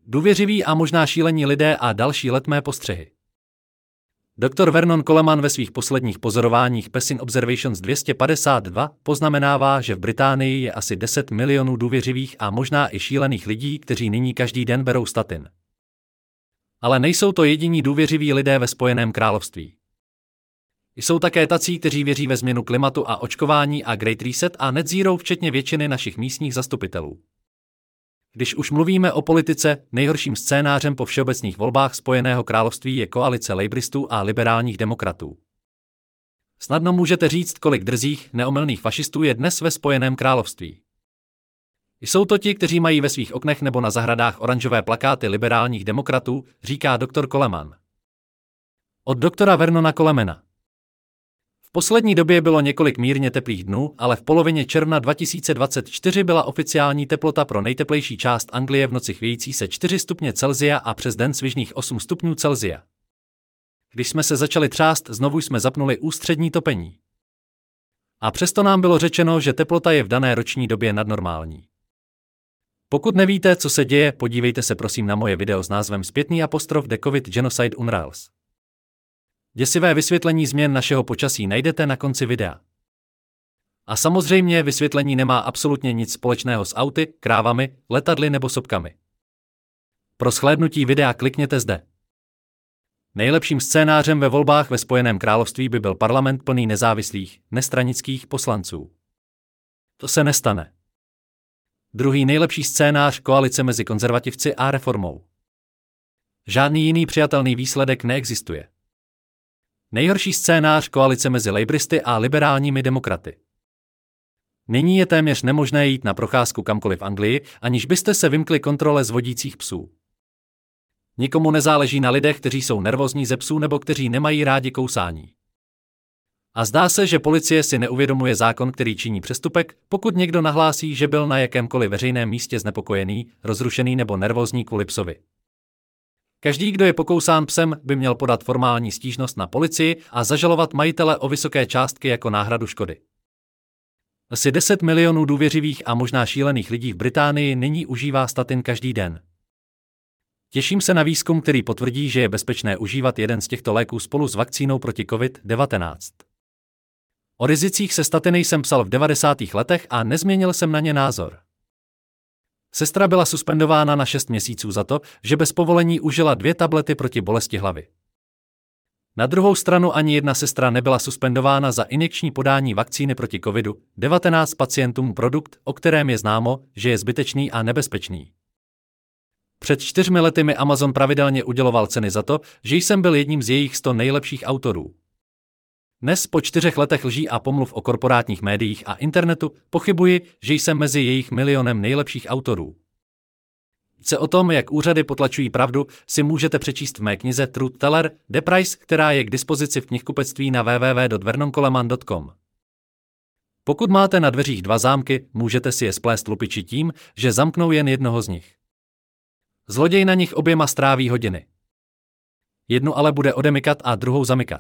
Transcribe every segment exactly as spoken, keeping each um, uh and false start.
Důvěřiví a možná šílení lidé a další letmé postřehy. doktor Vernon Coleman ve svých posledních pozorováních Passing Observations dvě stě padesát dva poznamenává, že v Británii je asi deset milionů důvěřivých a možná i šílených lidí, kteří nyní každý den berou statin. Ale nejsou to jediní důvěřiví lidé ve Spojeném království. Jsou také tací, kteří věří ve změnu klimatu a očkování a Great Reset a Net Zero, včetně většiny našich místních zastupitelů. Když už mluvíme o politice, nejhorším scénářem po všeobecných volbách Spojeného království je koalice labouristů a liberálních demokratů. Snadno můžete říct, kolik drzých, neomylných fašistů je dnes ve Spojeném království. Jsou to ti, kteří mají ve svých oknech nebo na zahradách oranžové plakáty liberálních demokratů, říká doktor Coleman. Od doktora Vernona Colemana. V poslední době bylo několik mírně teplých dnů, ale v polovině června dva tisíce dvacet čtyři byla oficiální teplota pro nejteplejší část Anglie v noci chvějící se čtyři stupně Celsia a přes den svižných osm stupňů Celsia. Když jsme se začali třást, znovu jsme zapnuli ústřední topení. A přesto nám bylo řečeno, že teplota je v dané roční době nadnormální. Pokud nevíte, co se děje, podívejte se prosím na moje video s názvem Zpětný apostrof The COVID Genocide Unravels. Děsivé vysvětlení změn našeho počasí najdete na konci videa. A samozřejmě vysvětlení nemá absolutně nic společného s auty, krávami, letadly nebo sopkami. Pro shlédnutí videa klikněte zde. Nejlepším scénářem ve volbách ve Spojeném království by byl parlament plný nezávislých, nestranických poslanců. To se nestane. Druhý nejlepší scénář koalice mezi konzervativci a reformou. Žádný jiný přijatelný výsledek neexistuje. Nejhorší scénář koalice mezi laboristy a liberálními demokraty. Nyní je téměř nemožné jít na procházku kamkoliv v Anglii, aniž byste se vymkli kontrole z vodících psů. Nikomu nezáleží na lidech, kteří jsou nervózní ze psů nebo kteří nemají rádi kousání. A zdá se, že policie si neuvědomuje zákon, který činí přestupek, pokud někdo nahlásí, že byl na jakémkoliv veřejném místě znepokojený, rozrušený nebo nervózní kvůli psovi. Každý, kdo je pokousán psem, by měl podat formální stížnost na policii a zažalovat majitele o vysoké částky jako náhradu škody. Asi deset milionů důvěřivých a možná šílených lidí v Británii nyní užívá statin každý den. Těším se na výzkum, který potvrdí, že je bezpečné užívat jeden z těchto léků spolu s vakcínou proti COVID devatenáct. O rizicích se statiny jsem psal v devadesátých letech a nezměnil jsem na ně názor. Sestra byla suspendována na šest měsíců za to, že bez povolení užila dvě tablety proti bolesti hlavy. Na druhou stranu ani jedna sestra nebyla suspendována za injekční podání vakcíny proti COVID devatenáct pacientům produkt, o kterém je známo, že je zbytečný a nebezpečný. Před čtyřmi lety mi Amazon pravidelně uděloval ceny za to, že jsem byl jedním z jejich sto nejlepších autorů. Dnes po čtyřech letech lží a pomluv o korporátních médiích a internetu pochybuji, že jsem mezi jejich milionem nejlepších autorů. Více o tom, jak úřady potlačují pravdu, si můžete přečíst v mé knize Truth Teller, The Price, která je k dispozici v knihkupectví na w w w tečka vernon coleman tečka com. Pokud máte na dveřích dva zámky, můžete si je splést lupiči tím, že zamknou jen jednoho z nich. Zloděj na nich oběma stráví hodiny. Jednu ale bude odemykat a druhou zamykat.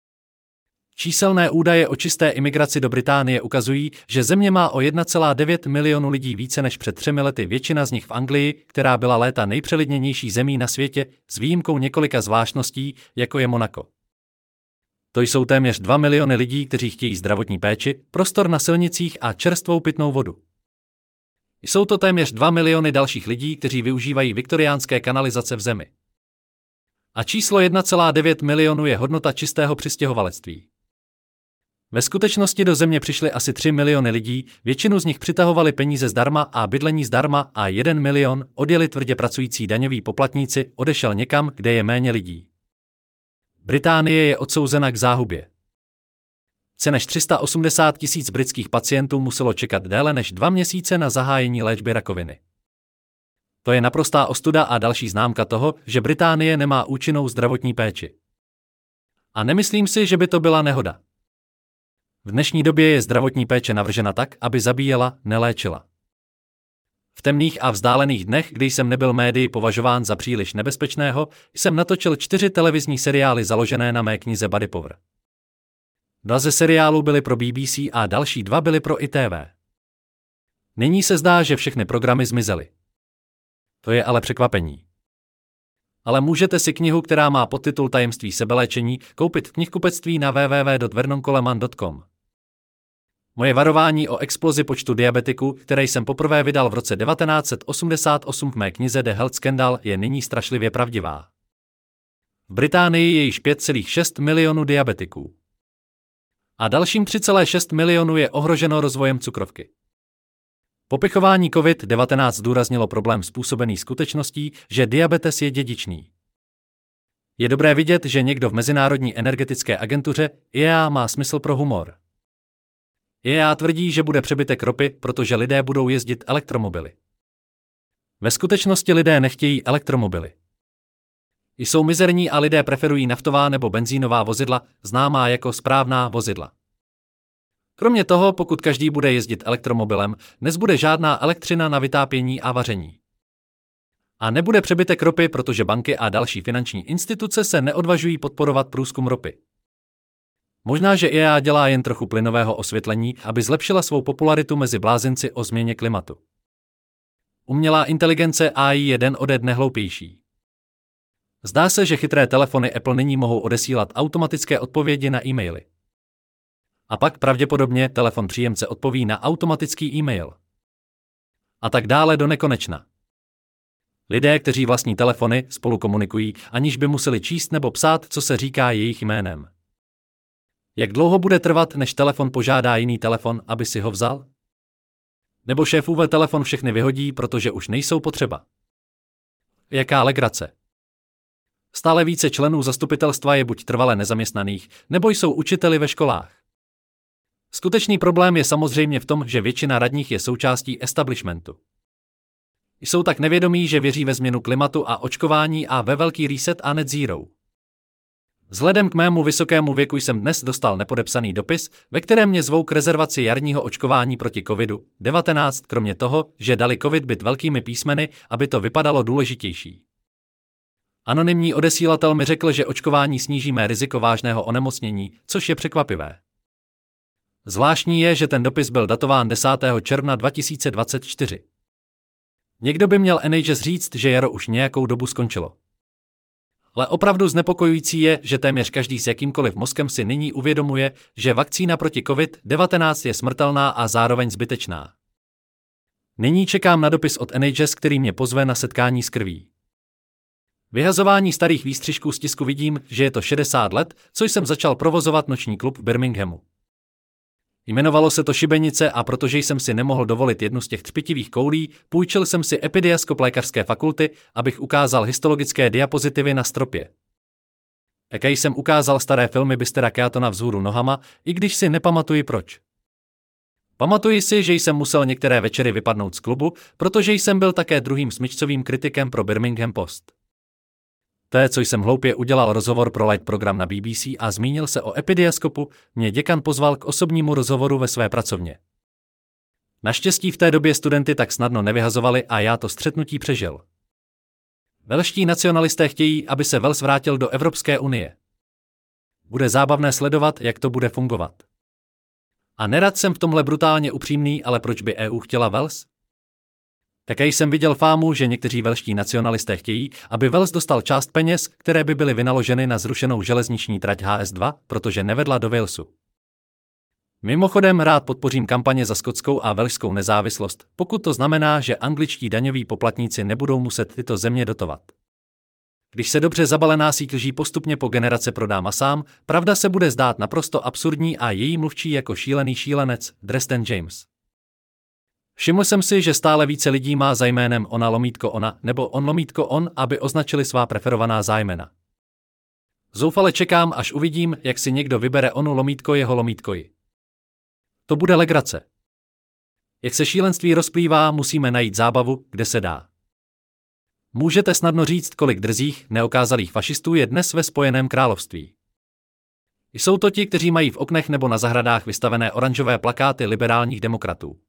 Číselné údaje o čisté imigraci do Británie ukazují, že země má o jedna celá devět milionu lidí více než před třemi lety, většina z nich v Anglii, která byla léta nejpřelidněnější zemí na světě, s výjimkou několika zvláštností, jako je Monako. To jsou téměř dva miliony lidí, kteří chtějí zdravotní péči, prostor na silnicích a čerstvou pitnou vodu. Jsou to téměř dva miliony dalších lidí, kteří využívají viktoriánské kanalizace v zemi. A číslo jedna celá devět milionu je hodnota čistého přistěhovalectví. Ve skutečnosti do země přišly asi tři miliony lidí, většinu z nich přitahovali peníze zdarma a bydlení zdarma a jeden milion, odjeli tvrdě pracující daňoví poplatníci, odešel někam, kde je méně lidí. Británie je odsouzena k záhubě. Více než tři sta osmdesát tisíc britských pacientů muselo čekat déle než dva měsíce na zahájení léčby rakoviny. To je naprostá ostuda a další známka toho, že Británie nemá účinnou zdravotní péči. A nemyslím si, že by to byla nehoda. V dnešní době je zdravotní péče navržena tak, aby zabíjela, neléčila. V temných a vzdálených dnech, kdy jsem nebyl médii považován za příliš nebezpečného, jsem natočil čtyři televizní seriály založené na mé knize Body Power. Dva ze seriálů byly pro B B C a další dva byly pro I T V. Nyní se zdá, že všechny programy zmizely. To je ale překvapení. Ale můžete si knihu, která má podtitul Tajemství sebeléčení, koupit v knihkupectví na w w w tečka vernon coleman tečka com. Moje varování o explozi počtu diabetiků, které jsem poprvé vydal v roce devatenáct set osmdesát osm v mé knize The Health Scandal, je nyní strašlivě pravdivá. V Británii je již pět celá šest milionů diabetiků. A dalším tři celá šest milionů je ohroženo rozvojem cukrovky. Popichování covid devatenáct zdůraznilo problém způsobený skutečností, že diabetes je dědičný. Je dobré vidět, že někdo v Mezinárodní energetické agentuře I E A má smysl pro humor. I E A tvrdí, že bude přebytek ropy, protože lidé budou jezdit elektromobily. Ve skutečnosti lidé nechtějí elektromobily. Jsou mizerní a lidé preferují naftová nebo benzínová vozidla, známá jako správná vozidla. Kromě toho, pokud každý bude jezdit elektromobilem, nezbude žádná elektřina na vytápění a vaření. A nebude přebytek ropy, protože banky a další finanční instituce se neodvažují podporovat průzkum ropy. Možná, že I E A dělá jen trochu plynového osvětlení, aby zlepšila svou popularitu mezi blázinci o změně klimatu. Umělá inteligence A I je den ode dne hloupější. Zdá se, že chytré telefony Apple nyní mohou odesílat automatické odpovědi na e-maily. A pak pravděpodobně telefon příjemce odpoví na automatický e-mail. A tak dále do nekonečna. Lidé, kteří vlastní telefony, spolu komunikují, aniž by museli číst nebo psát, co se říká jejich jménem. Jak dlouho bude trvat, než telefon požádá jiný telefon, aby si ho vzal? Nebo šéfův telefon všechny vyhodí, protože už nejsou potřeba? Jaká legrace. Stále více členů zastupitelstva je buď trvale nezaměstnaných, nebo jsou učiteli ve školách. Skutečný problém je samozřejmě v tom, že většina radních je součástí establishmentu. Jsou tak nevědomí, že věří ve změnu klimatu a očkování a ve velký reset a net zero. Vzhledem k mému vysokému věku jsem dnes dostal nepodepsaný dopis, ve kterém mě zvou k rezervaci jarního očkování proti covidu devatenáct, kromě toho, že dali covid byt velkými písmeny, aby to vypadalo důležitější. Anonymní odesílatel mi řekl, že očkování sníží mé riziko vážného onemocnění, což je překvapivé. Zvláštní je, že ten dopis byl datován desátého června dva tisíce dvacet čtyři. Někdo by měl N H S říct, že jaro už nějakou dobu skončilo. Ale opravdu znepokojující je, že téměř každý s jakýmkoliv mozkem si nyní uvědomuje, že vakcína proti covid devatenáct je smrtelná a zároveň zbytečná. Nyní čekám na dopis od N H S, který mě pozve na setkání s krví. Vyhazování starých výstřižků z tisku vidím, že je to šedesát let, co jsem začal provozovat noční klub v Birminghamu. Jmenovalo se to Šibenice a protože jsem si nemohl dovolit jednu z těch třpitivých koulí, půjčil jsem si epidiaskop lékařské fakulty, abych ukázal histologické diapozitivy na stropě. Také jsem ukázal staré filmy Bystera Keatona vzhůru nohama, i když si nepamatuji proč. Pamatuji si, že jsem musel některé večery vypadnout z klubu, protože jsem byl také druhým smyčcovým kritikem pro Birmingham Post. Té, co jsem hloupě udělal rozhovor pro light program na B B C a zmínil se o epidiaskopu, mě děkan pozval k osobnímu rozhovoru ve své pracovně. Naštěstí v té době studenty tak snadno nevyhazovali a já to střetnutí přežil. Velští nacionalisté chtějí, aby se Wales vrátil do Evropské unie. Bude zábavné sledovat, jak to bude fungovat. A nerad jsem v tomhle brutálně upřímný, ale proč by E U chtěla Wales? Také jsem viděl fámu, že někteří velští nacionalisté chtějí, aby Wales dostal část peněz, které by byly vynaloženy na zrušenou železniční trať H S dva, protože nevedla do Walesu. Mimochodem rád podpořím kampaně za skotskou a velšskou nezávislost, pokud to znamená, že angličtí daňoví poplatníci nebudou muset tyto země dotovat. Když se dobře zabalená síť lží postupně po generace prodá masám, pravda se bude zdát naprosto absurdní a její mluvčí jako šílený šílenec, Dresden James. Všiml jsem si, že stále více lidí má za jménem ona lomítko ona nebo on lomítko on, aby označili svá preferovaná zájmena. Zoufale čekám, až uvidím, jak si někdo vybere onu lomítko jeho lomítkoji. To bude legrace. Jak se šílenství rozplývá, musíme najít zábavu, kde se dá. Můžete snadno říct, kolik drzých, neokázalých fašistů je dnes ve Spojeném království. Jsou to ti, kteří mají v oknech nebo na zahradách vystavené oranžové plakáty liberálních demokratů.